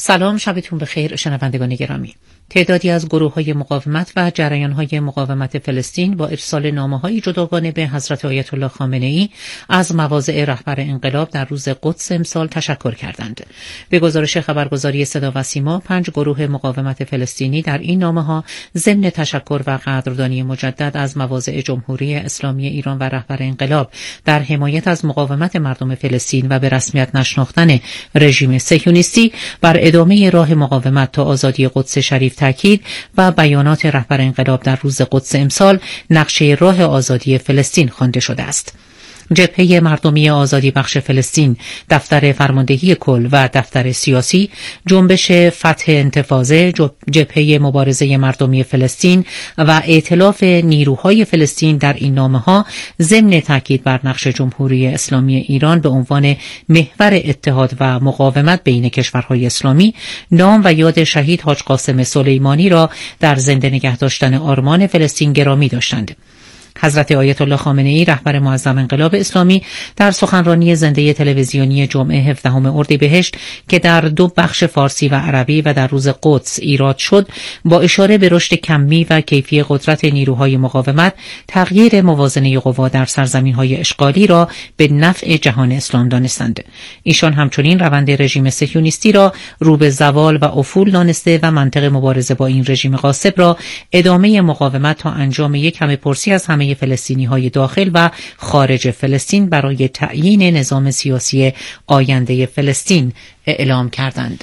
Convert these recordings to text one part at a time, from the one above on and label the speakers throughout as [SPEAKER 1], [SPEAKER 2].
[SPEAKER 1] سلام، شبتون بخیر شنوندگان گرامی. تعدادی از گروه‌های مقاومت و جریان‌های مقاومت فلسطین با ارسال نامه‌های جداگانه به حضرت آیت الله خامنه‌ای از مواضع رهبر انقلاب در روز قدس امسال تشکر کردند. به گزارش خبرگزاری صدا و سیما، 5 گروه مقاومت فلسطینی در این نامه‌ها ضمن تشکر و قدردانی مجدد از مواضع جمهوری اسلامی ایران و رهبر انقلاب در حمایت از مقاومت مردم فلسطین و به رسمیت نشناختن رژیم صهیونیستی بر ادامه راه مقاومت تا آزادی قدس شریف تاکید و بیانات رهبر انقلاب در روز قدس امسال نقشه راه آزادی فلسطین خوانده شده است. جبهه مردمی آزادی بخش فلسطین، دفتر فرماندهی کل و دفتر سیاسی، جنبش فتح انتفاضه، جبهه مبارزه مردمی فلسطین و ائتلاف نیروهای فلسطین در این نامه‌ها ضمن تاکید بر نقش جمهوری اسلامی ایران به عنوان محور اتحاد و مقاومت بین کشورهای اسلامی، نام و یاد شهید حاج قاسم سلیمانی را در زنده نگه داشتن آرمان فلسطین گرامی داشتند. حضرت آیت الله خامنه‌ای رهبر معظم انقلاب اسلامی در سخنرانی زنده تلویزیونی جمعه 17 اردیبهشت که در 2 بخش فارسی و عربی و در روز قدس ایراد شد، با اشاره به رشد کمی و کیفی قدرت نیروهای مقاومت، تغییر موازنه قوا در سرزمین‌های اشغالی را به نفع جهان اسلام دانستند. ایشان همچنین روند رژیم صهیونیستی را رو به زوال و افول دانسته و منطق مبارزه با این رژیم غاصب را ادامه مقاومت تا انجام یک همه پرسی از همه فلسطینی‌های داخل و خارج فلسطین برای تعیین نظام سیاسی آینده فلسطین اعلام کردند.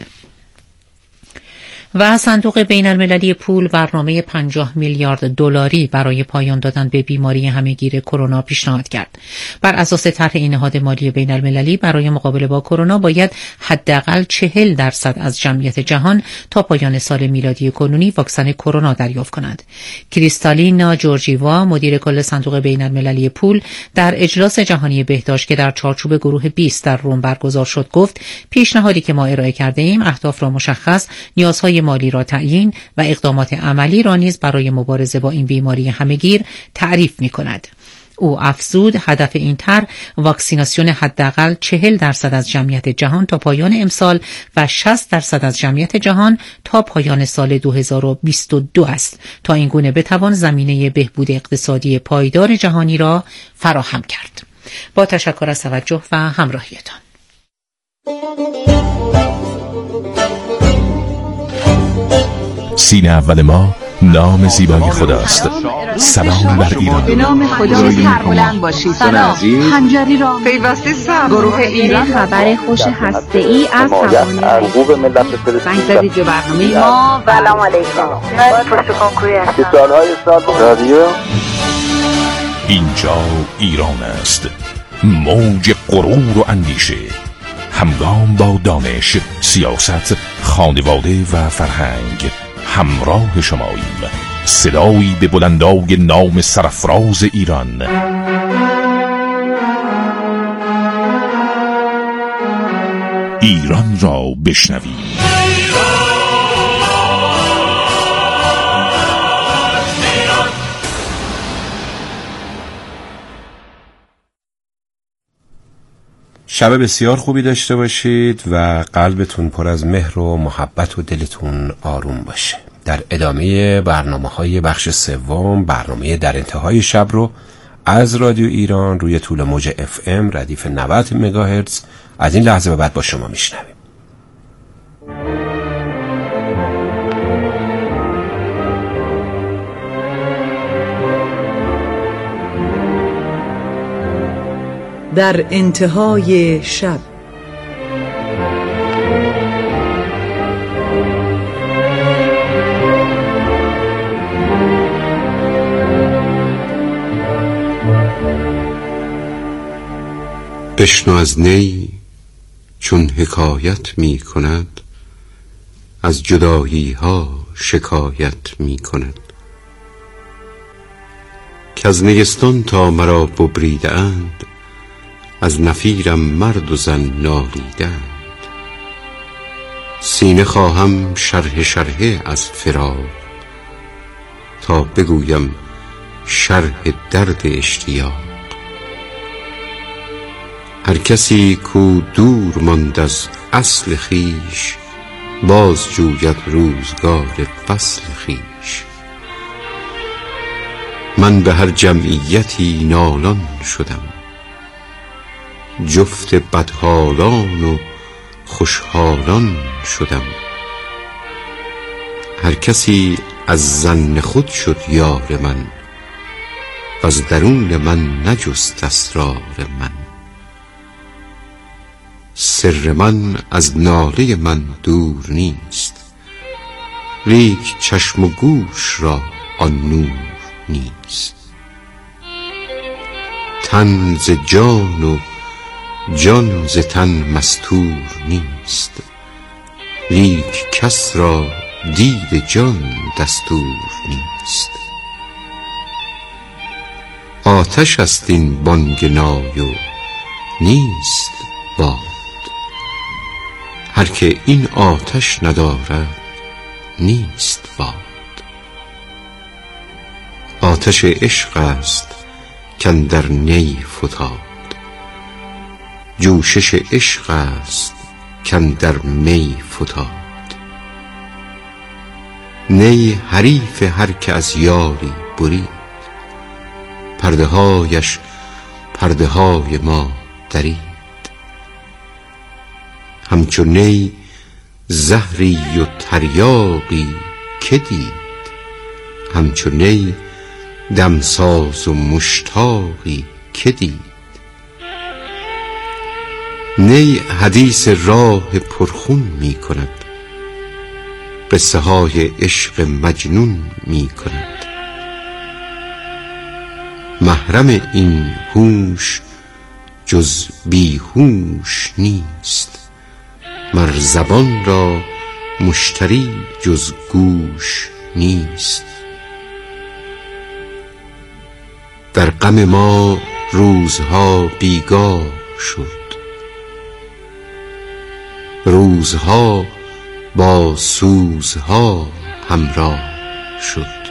[SPEAKER 1] و صندوق بین المللی پول برنامه 50 میلیارد دلاری برای پایان دادن به بیماری همهگیر کرونا پیشنهاد کرد. بر اساس طرح این نهاد مالی بین المللی برای مقابله با کرونا باید حداقل 40% از جمعیت جهان تا پایان سال میلادی کنونی واکسن کرونا دریافت کنند. کریستالینا جورجیوا، مدیر کل صندوق بین المللی پول، در اجلاس جهانی بهداشت که در چارچوب گروه 20 در روم برگزار شد گفت: پیشنهادی که ما ارائه کرده ایم اهداف را مشخص، نیازهای مالی را تعیین و اقدامات عملی را نیز برای مبارزه با این بیماری همهگیر تعریف می‌کند. او افزود هدف این طرح واکسیناسیون حداقل 40% از جمعیت جهان تا پایان امسال و 60% از جمعیت جهان تا پایان سال 2022 است تا این گونه بتوان زمینه بهبود اقتصادی پایدار جهانی را فراهم کرد. با تشکر از توجه و همراهیتان.
[SPEAKER 2] سینه اول ما نام زیبای خداست. سلام بر ایران.
[SPEAKER 3] به نام خدا سربلند باشید. سلام. خنجری را پیوسته سر. گروه ایران خبر خوش هسته‌ای از توان حقوق ملت فلسطین زدید به برنامه ما. سلام علیکم. من پرتکان کوی هستم.
[SPEAKER 2] سالهای سال رادیو. اینجا ایران است. موج غرور و اندیشه، همگام با دانش، سیاست، خانواده و فرهنگ همراه شماییم. صدایی به بلندای نام سرفراز ایران. ایران را بشنویم.
[SPEAKER 4] شب بسیار خوبی داشته باشید و قلبتون پر از مهر و محبت و دلتون آروم باشه. در ادامه برنامه‌های بخش سوم، برنامه در انتهای شب رو از رادیو ایران روی طول موج FM ردیف 90 مگاهرتز از این لحظه به بعد با شما میشنویم.
[SPEAKER 5] در انتهای شب.
[SPEAKER 6] بشنو از نی چون حکایت می کند، از جدایی ها شکایت می کند. که از نیستان تا مرا ببریده اند، از نفیرم مرد و زن نالیدند. سینه خواهم شرح از فراق، تا بگویم شرح درد اشتیاق. هر کسی کو دور ماند از اصل خویش، باز جوید روزگار وصل خویش. من به هر جمعیتی نالان شدم، جفت بدحالان و خوشحالان شدم. هر کسی از ظن خود شد یار من، از درون من نجست اسرار من. سر من از ناله من دور نیست، لیک چشم و گوش را آن نور نیست. تن ز جان و جان ز تن مستور نیست، لیک کس را دید جان دستور نیست. آتش است این بانگ نای و نیست باد، هر که این آتش ندارد نیست باد. آتش عشق است کاندر نی فتاد، جوشش عشق است کاندر می فتاد. نی حریف هر که از یاری برید، پرده هایش پرده های ما درید. همچو نی زهری و تریاقی که دید، همچو نی دمساز و مشتاقی که دید. نی حدیث راه پرخون می کند، قصه های عشق مجنون می کند. محرم این هوش جز بیهوش نیست، مر زبان را مشتری جز گوش نیست. در غم ما روزها بیگاه شد، روزها با سوزها همراه شد.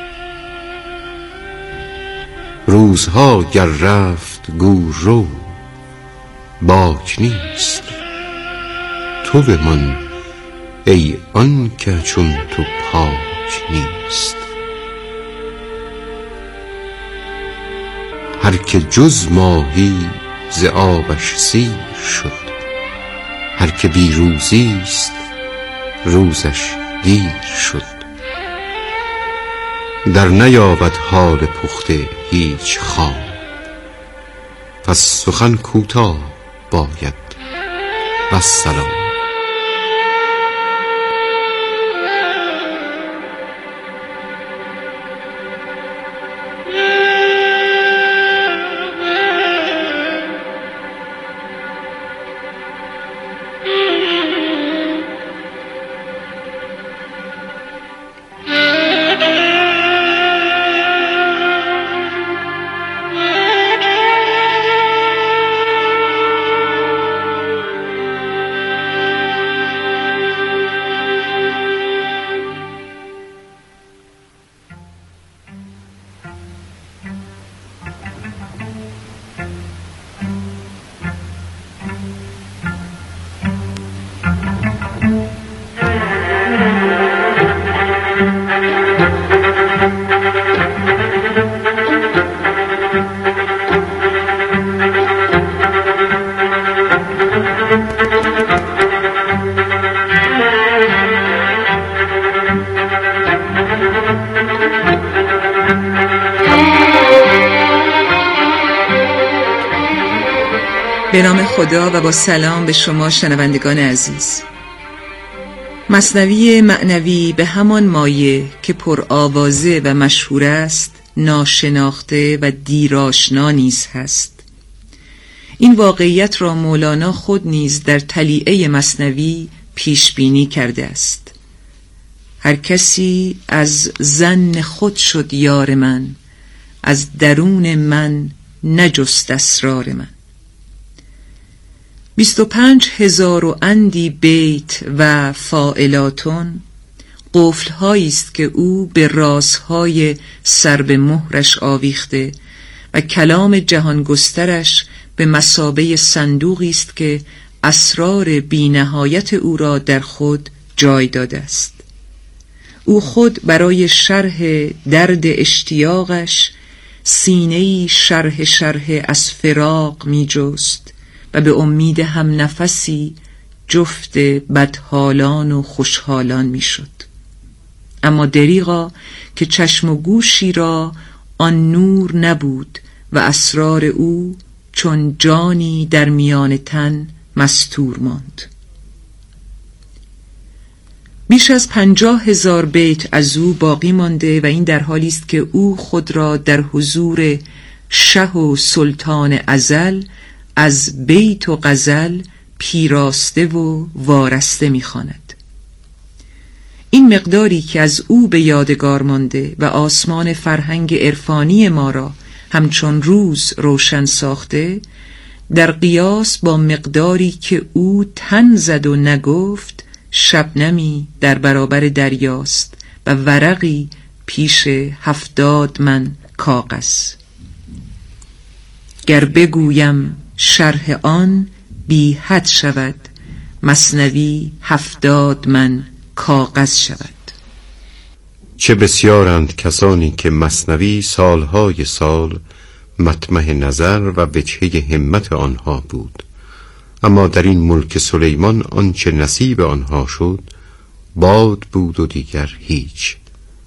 [SPEAKER 6] روزها گر رفت گو رو باک نیست، تو بمان ای آن که چون تو پاک نیست. هر که جز ماهی ز آبش سیر شد، هر که بی روزی است روزش دیر شد. در نیابد حال پخته هیچ خواب، پس سخن کوتاه باید والسلام.
[SPEAKER 5] به نام خدا و با سلام به شما شنوندگان عزیز. مثنوی معنوی به همان مایه که پر آوازه و مشهور است ناشناخته و دیرآشنا نیز هست. این واقعیت را مولانا خود نیز در تلیعه مثنوی پیش بینی کرده است. هر کسی از ظن خود شد یار من، از درون من نجست اسرار من. 25,000 و اندی بیت و فاعلاتون قفل‌هایی است که او به رازهای سر به مهرش آویخته و کلام جهان گسترش به مثابه صندوقی است که اسرار بی‌نهایت او را در خود جای داده است. او خود برای شرح درد اشتیاقش سینه‌ای شرح از فراق می جست و به امید هم نفسی جفت بدحالان و خوشحالان می شد. اما دریغا که چشم و گوشی را آن نور نبود و اسرار او چون جانی در میان تن مستور ماند. بیش از 50,000 بیت از او باقی مانده و این در حالی است که او خود را در حضور شه و سلطان ازل از بیت و غزل پیراسته و وارسته می‌خواند. این مقداری که از او به یادگار مانده و آسمان فرهنگ عرفانی ما را همچون روز روشن ساخته، در قیاس با مقداری که او تن زد و نگفت شبنمی در برابر دریاست و ورقی پیش 70 من کاغذ. گر بگویم شرح آن بی حد شود، مثنوی 70 من کاغذ شود.
[SPEAKER 6] چه بسیارند کسانی که مثنوی سالهای سال مطمح نظر و وجهه همت آنها بود، اما در این ملک سلیمان آنچه نصیب آنها شد باد بود و دیگر هیچ.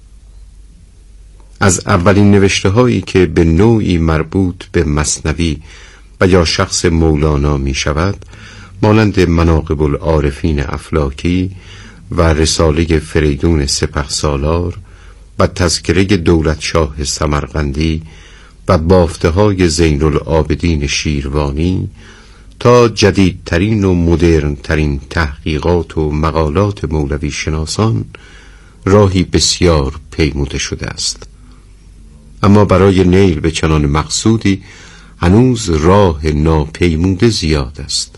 [SPEAKER 6] از اولین نوشته هایی که به نوعی مربوط به مثنوی و یا شخص مولانا می شود، مانند مناقب العارفین افلاکی و رساله فریدون سپهسالار و تذکره دولت شاه سمرقندی و بافته های زین العابدین شیروانی تا جدیدترین و مدرنترین تحقیقات و مقالات مولوی شناسان راهی بسیار پیموده شده است. اما برای نیل به چنان مقصودی هنوز راه ناپیموده زیاد است.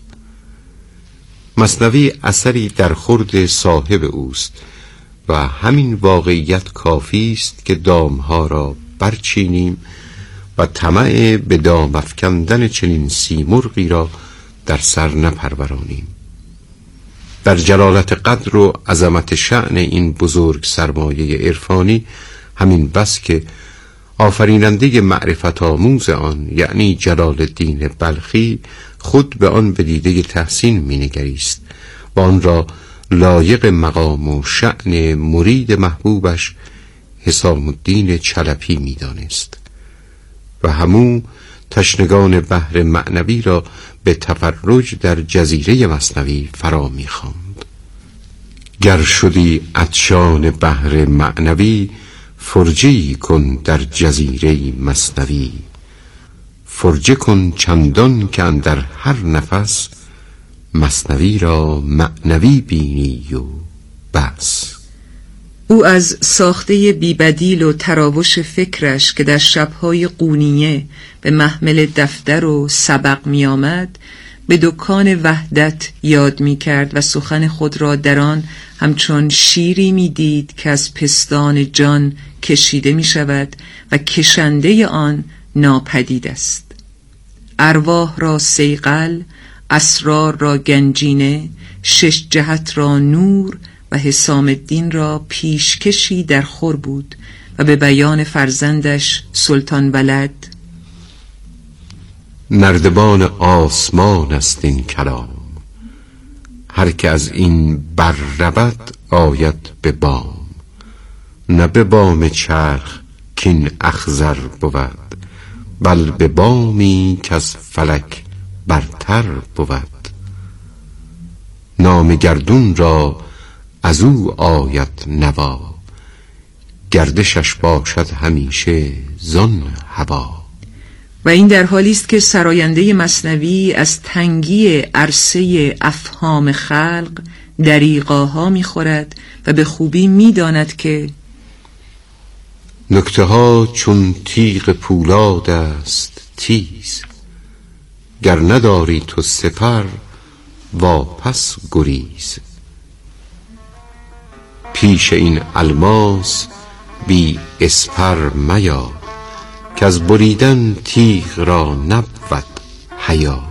[SPEAKER 6] مثنوی اثری در خورد صاحب اوست و همین واقعیت کافی است که دامها را برچینیم و طمع به دام افکندن چنین سیمرغی را در سر نپرورانیم. در جلالت قدر و عظمت شأن این بزرگ سرمایه عرفانی همین بس که آفریننده معرفت آموز آن یعنی جلال الدین بلخی خود به آن به دیده تحسین مینگریست و آن را لایق مقام و شأن مرید محبوبش حسام الدین چلپی میدانست و همو تشنگان بحر معنوی را به تفرج در جزیره مثنوی فرا می‌خواند. گر شدی عطشان بحر معنوی، فرجه‌ای کن در جزیره مثنوی. فرجه کن چندان که اندر هر نفس، مثنوی را معنوی بینی و بس.
[SPEAKER 5] او از ساخته بیبدیل و تراوش فکرش که در شبهای قونیه به محمل دفتر و سبق می آمد به دکان وحدت یاد می کرد و سخن خود را در آن همچون شیری می دید که از پستان جان کشیده می شود و کشنده آن ناپدید است. ارواح را صیقل، اسرار را گنجینه، 6 جهت را نور و حسام الدین را پیشکشی در خور بود و به بیان فرزندش سلطان ولد:
[SPEAKER 6] نردبان آسمان است این کلام، هر که از این بر رود آید به بام. نه به بام چرخ کین اخضر بود، بل به بامی که از فلک برتر بود. نام گردون را از او آید نوا، گردشش باشد همیشه زان هوا.
[SPEAKER 5] و این در حالی است که سراینده مثنوی از تنگی عرصه افهام خلق دریغاها می‌خورد و به خوبی می‌داند که
[SPEAKER 6] نکته ها چون تیغ پولاد است تیز، گر نداری تو سپر واپس گریز. پیش این الماس بی اسپر میا، که از بریدن تیغ را نبود حیا.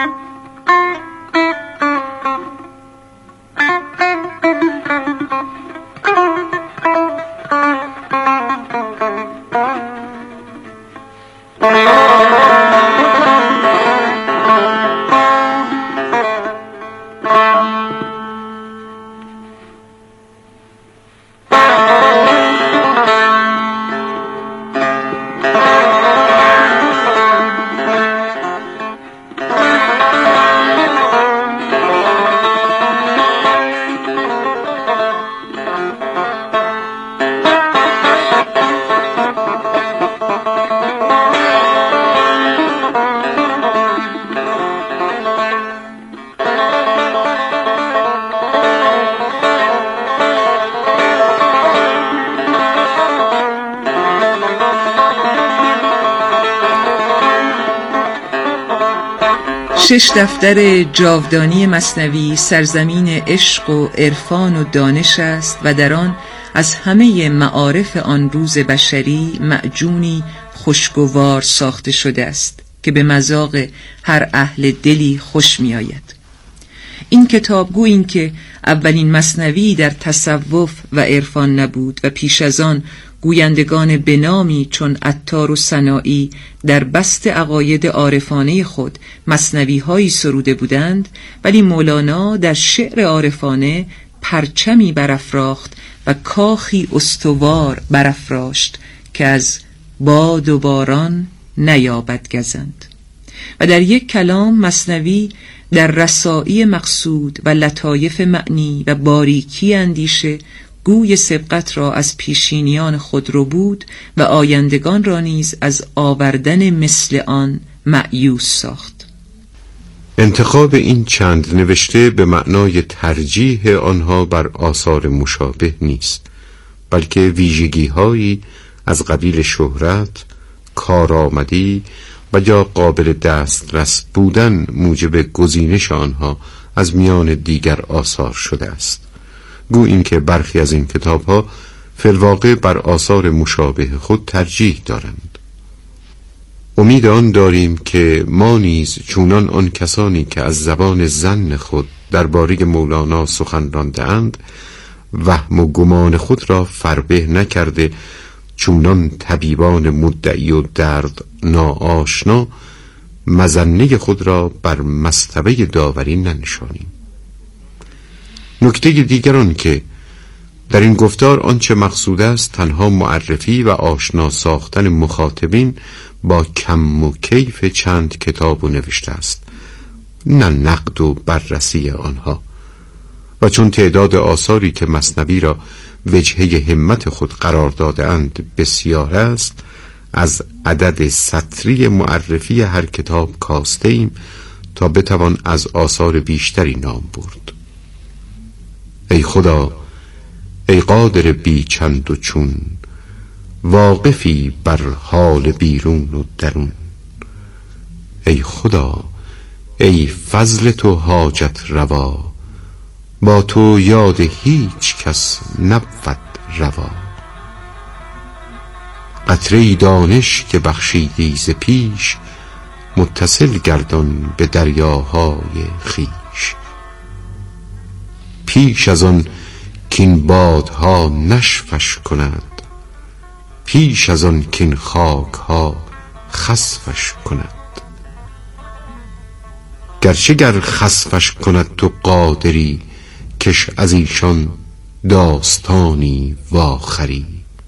[SPEAKER 5] شش دفتر جاودانی مثنوی سرزمین عشق و عرفان و دانش است و در آن از همه معارف آن روز بشری معجونی خوشگوار ساخته شده است که به مذاق هر اهل دلی خوش می آید. این کتاب گویی این که اولین مثنوی در تصوف و عرفان نبود و پیش از آن گویندگان بنامی چون عطار و سنایی در بست عقاید عارفانه خود مثنوی هایی سروده بودند، ولی مولانا در شعر عارفانه پرچمی برافراخت و کاخی استوار برافراشت که از باد و باران نیابد گزند. و در یک کلام مثنوی در رسایی مقصود و لطایف معنی و باریکی اندیشه گوی سبقت را از پیشینیان خود رو بود و آیندگان را نیز از آوردن مثل آن مأیوس ساخت.
[SPEAKER 6] انتخاب این چند نوشته به معنای ترجیح آنها بر آثار مشابه نیست، بلکه ویژگی‌هایی از قبیل شهرت، کارآمدی و یا قابل دسترس بودن موجب گزینش آنها از میان دیگر آثار شده است. گو این که برخی از این کتاب‌ها فی الواقع بر آثار مشابه خود ترجیح دارند. امید آن داریم که ما نیز چونان آن کسانی که از زبان ظن خود درباره مولانا سخن رانده‌اند وهم و گمان خود را فربه نکرده، چونان طبیبان مدعی و درد ناآشنا مظنه خود را بر مصطبه داوری ننشانیم. نکته دیگران که در این گفتار آنچه مقصود است تنها معرفی و آشنا ساختن مخاطبین با کم و کیف چند کتاب و نوشته است، نه نقد و بررسی آنها. و چون تعداد آثاری که مثنوی را وجهه همت خود قرار داده اند بسیار است، از عدد سطری معرفی هر کتاب کاسته ایم تا بتوان از آثار بیشتری نام برد. ای خدا، ای قادر بی چند و چون، واقفی بر حال بیرون و درون. ای خدا، ای فضل تو حاجت روا، با تو یاد هیچ کس نبود روا. قطره دانش که بخشیدی ز پیش، متصل گردان به دریاهای خویش. پیش از آن کین بادها نشفش کند، پیش از آن کین خاکها خسفش کند. گرچه گر خسفش کند تو قادری، کش از ایشان داستانی واخری.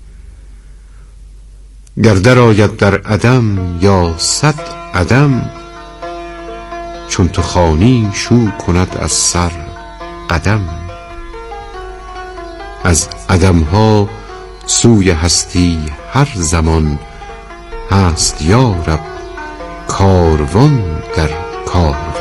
[SPEAKER 6] گر در آید در عدم یا صد عدم، چون تو خوانی شو کند از سر قدم. از عدمها سوی هستی هر زمان، هست یا رب کاروان در کاروان.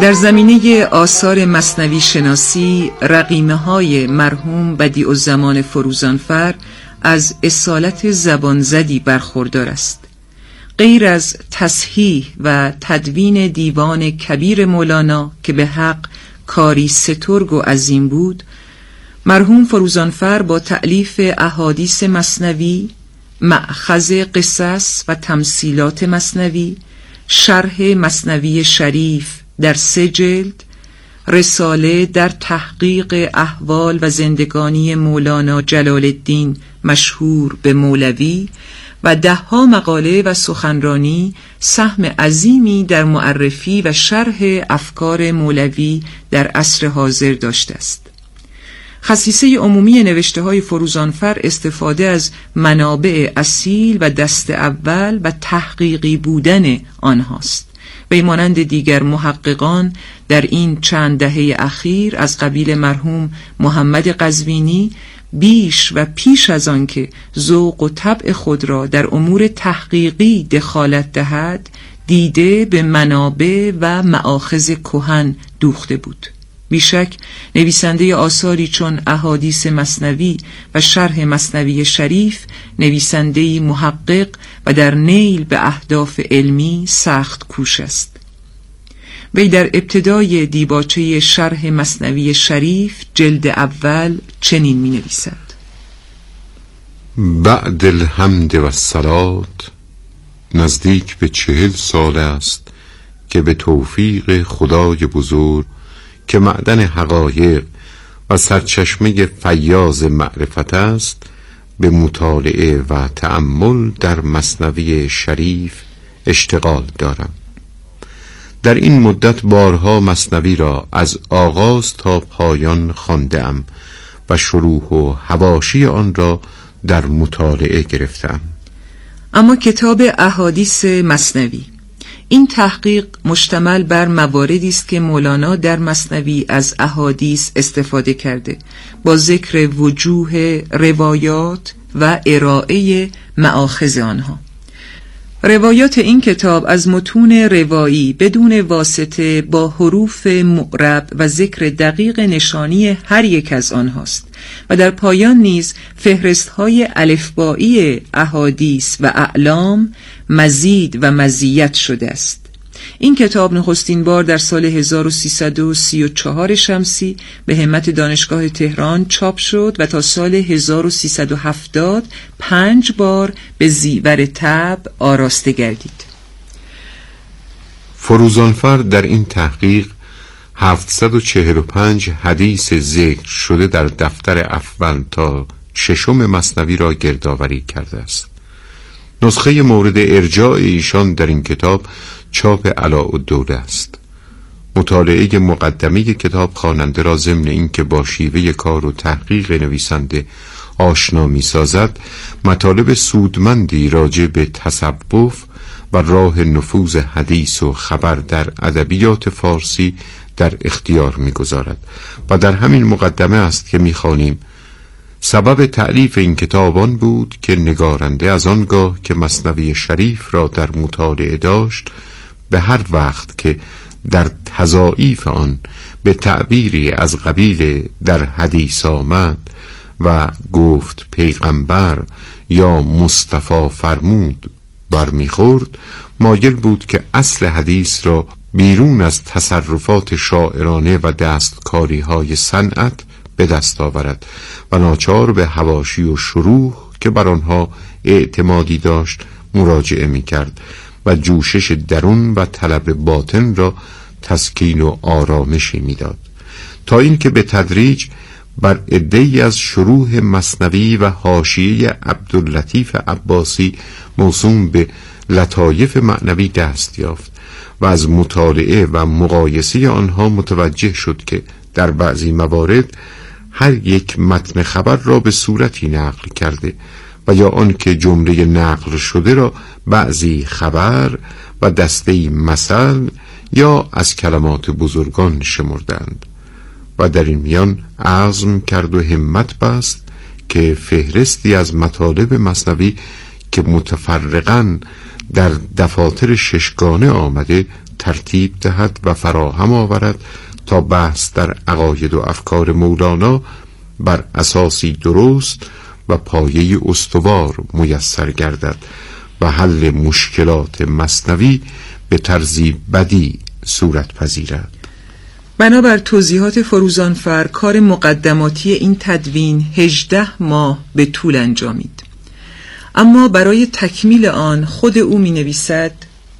[SPEAKER 5] در زمینه آثار مثنوی شناسی رقیمه های مرحوم بدیعالزمان فروزانفر از اصالت زبانزدی برخوردار است. غیر از تصحیح و تدوین دیوان کبیر مولانا که به حق کاری سترگ و عظیم بود، مرحوم فروزانفر با تألیف احادیث مثنوی، مأخذ قصص و تمثیلات مثنوی، شرح مثنوی شریف در 3 جلد، رساله در تحقیق احوال و زندگانی مولانا جلال الدین مشهور به مولوی و 10 مقاله و سخنرانی سهم عظیمی در معرفی و شرح افکار مولوی در عصر حاضر داشته است. خصیصه عمومی نوشته های فروزانفر استفاده از منابع اصیل و دست اول و تحقیقی بودن آنهاست و مانند دیگر محققان در این چند دهه اخیر از قبیل مرحوم محمد قزوینی بیش و پیش از آن که ذوق و طبع خود را در امور تحقیقی دخالت دهد، دیده به منابع و مآخذ کهن دوخته بود. بیشک نویسنده آثاری چون احادیث مثنوی و شرح مثنوی شریف نویسنده محقق و در نیل به اهداف علمی سخت کوش است. وی در ابتدای دیباچه شرح مثنوی شریف جلد اول چنین می نویسد:
[SPEAKER 6] بعد الحمد و الصلات، نزدیک به 40 سال است که به توفیق خدای بزرگ که معدن حقایق و سرچشمه فیاض معرفت است، به مطالعه و تأمل در مثنوی شریف اشتغال دارم. در این مدت بارها مثنوی را از آغاز تا پایان خوانده‌ام و شروح و حواشی آن را در مطالعه گرفتم.
[SPEAKER 5] اما کتاب احادیث مثنوی، این تحقیق مشتمل بر مواردی است که مولانا در مثنوی از احادیث استفاده کرده، با ذکر وجوه روایات و ارائه مآخذ آنها. روایات این کتاب از متون روایی بدون واسطه با حروف معرب و ذکر دقیق نشانی هر یک از آنهاست و در پایان نیز فهرست‌های الفبایی احادیث و اعلام مزید و مزیت شده است. این کتاب نخستین بار در سال 1334 شمسی به همت دانشگاه تهران چاپ شد و تا سال 1370 5 بار به زیور طبع آراسته گردید.
[SPEAKER 6] فروزانفر در این تحقیق 745 حدیث ذکر شده در دفتر اول تا 6 مثنوی را گردآوری کرده است. نسخه مورد ارجاع ایشان در این کتاب چاپ علاءالدوله است. مطالعه مقدمه کتاب خواننده را ضمن اینکه با شیوه کار و تحقیق نویسنده آشنا می‌سازد، مطالب سودمندی راجع به تصوف و راه نفوذ حدیث و خبر در ادبیات فارسی در اختیار می‌گذارد و در همین مقدمه است که می‌خوانیم: سبب تألیف این کتاب آن بود که نگارنده از آنگاه که مثنوی شریف را در مطالعه داشت، به هر وقت که در تضاعیف آن به تعبیری از قبیل در حدیث آمد و گفت پیغمبر یا مصطفی فرمود برمیخورد، مایل بود که اصل حدیث را بیرون از تصرفات شاعرانه و دستکاری های صنعت به دست آورد و ناچار به حواشی و شروح که بر آنها اعتمادی داشت مراجعه می کرد و جوشش درون و طلب باطن را تسکین و آرامشی می داد، تا اینکه به تدریج بر عده‌ای از شروح مثنوی و حاشیه عبداللطیف عباسی موسوم به لطایف معنوی دست یافت و از مطالعه و مقایسه آنها متوجه شد که در بعضی موارد هر یک متن خبر را به صورتی نقل کرده و یا آن که جمله نقل شده را بعضی خبر و دسته‌ای مثل یا از کلمات بزرگان شمردند و در این میان عزم کرد و همت بست که فهرستی از مطالب مثنوی که متفرقاً در دفاتر ششگانه آمده ترتیب دهد و فراهم آورد تا بحث در عقاید و افکار مولانا بر اساسی درست و پایه استوار میسر گردد و حل مشکلات مثنوی به طرزی بدیع صورت پذیرد.
[SPEAKER 5] بنابر توضیحات فروزانفر کار مقدماتی این تدوین 18 ماه به طول انجامید، اما برای تکمیل آن خود او می نویسد: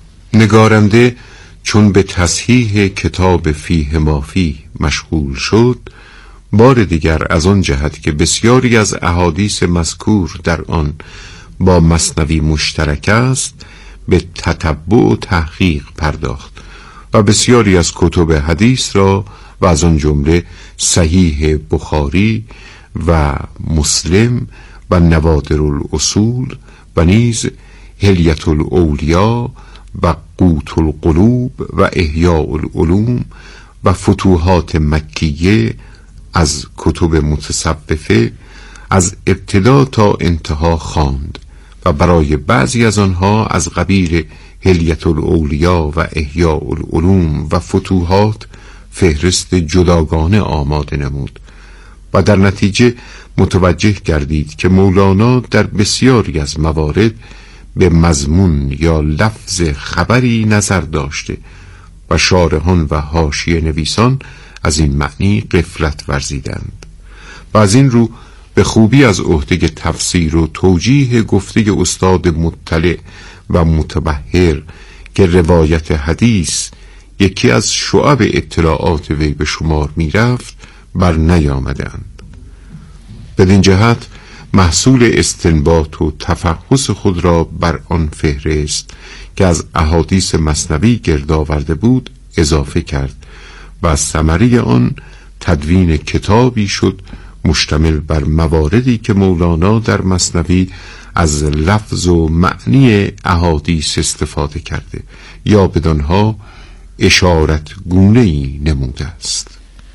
[SPEAKER 6] نگارنده چون به تصحیح کتاب فیه ما فیه مشغول شد، بار دیگر از آن جهت که بسیاری از احادیث مذکور در آن با مثنوی مشترک است به تتبع و تحقیق پرداخت و بسیاری از کتب حدیث را و از آن جمله صحیح بخاری و مسلم و نوادر الاصول و نیز حلیة الاولیا و قوت القلوب و احیاء العلوم و فتوحات مکیه از کتب متصوفه از ابتدا تا انتها خواند و برای بعضی از آنها از قبیل حلیة الاولیا و احیاء العلوم و فتوحات فهرست جداگانه آماده نمود و در نتیجه متوجه گردید که مولانا در بسیاری از موارد به مضمون یا لفظ خبری نظر داشته و شارحان و حاشیه نویسان از این معنی غفلت ورزیدند و از این رو به خوبی از عهده تفسیر و توجیه گفته استاد مطلع و متبحر که روایت حدیث یکی از شعب اطلاعات وی به شمار می رفت بر نیامدند. بدین جهت محصول استنباط و تفحص خود را بر آن فهرست که از احادیث مثنوی گرد آورده بود اضافه کرد و از ثمره آن تدوین کتابی شد مشتمل بر مواردی که مولانا در مثنوی از لفظ و معنی احادیث استفاده کرده یا بدانها اشارت گونه‌ای نموده است.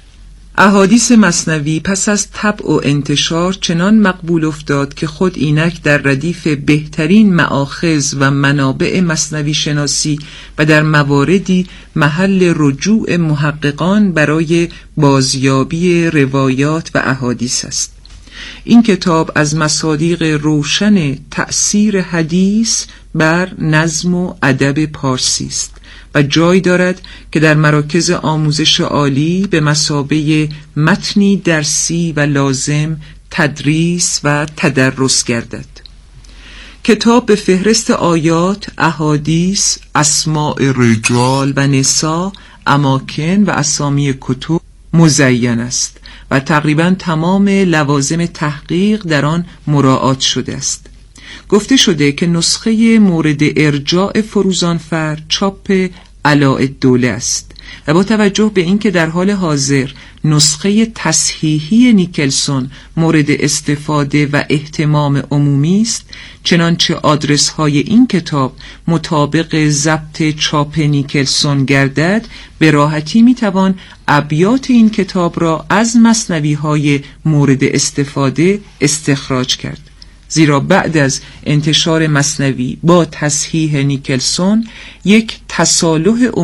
[SPEAKER 5] احادیث مثنوی پس از طبع و انتشار چنان مقبول افتاد که خود اینک در ردیف بهترین مآخذ و منابع مثنوی شناسی و در مواردی محل رجوع محققان برای بازیابی روایات و احادیث است. این کتاب از مصادیق روشن تأثیر حدیث بر نظم و ادب پارسی است و جای دارد که در مراکز آموزش عالی به مثابه متنی درسی و لازم تدریس و تدرس گردد. کتاب به فهرست آیات، احادیث، اسماء رجال و نساء، اماکن و اسامی کتب مزین است و تقریبا تمام لوازم تحقیق در آن مراعات شده است. گفته شده که نسخه مورد ارجاع فروزانفر چاپ علاءالدوله است و با توجه به اینکه در حال حاضر نسخه تصحیحی نیکلسون مورد استفاده و اهتمام عمومی است، چنانچه آدرس های این کتاب مطابق ضبط چاپ نیکلسون گردد، به راحتی میتوان ابیات این کتاب را از مثنوی های مورد استفاده استخراج کرد، زیرا بعد از انتشار مثنوی با تصحیح نیکلسون یک تصالح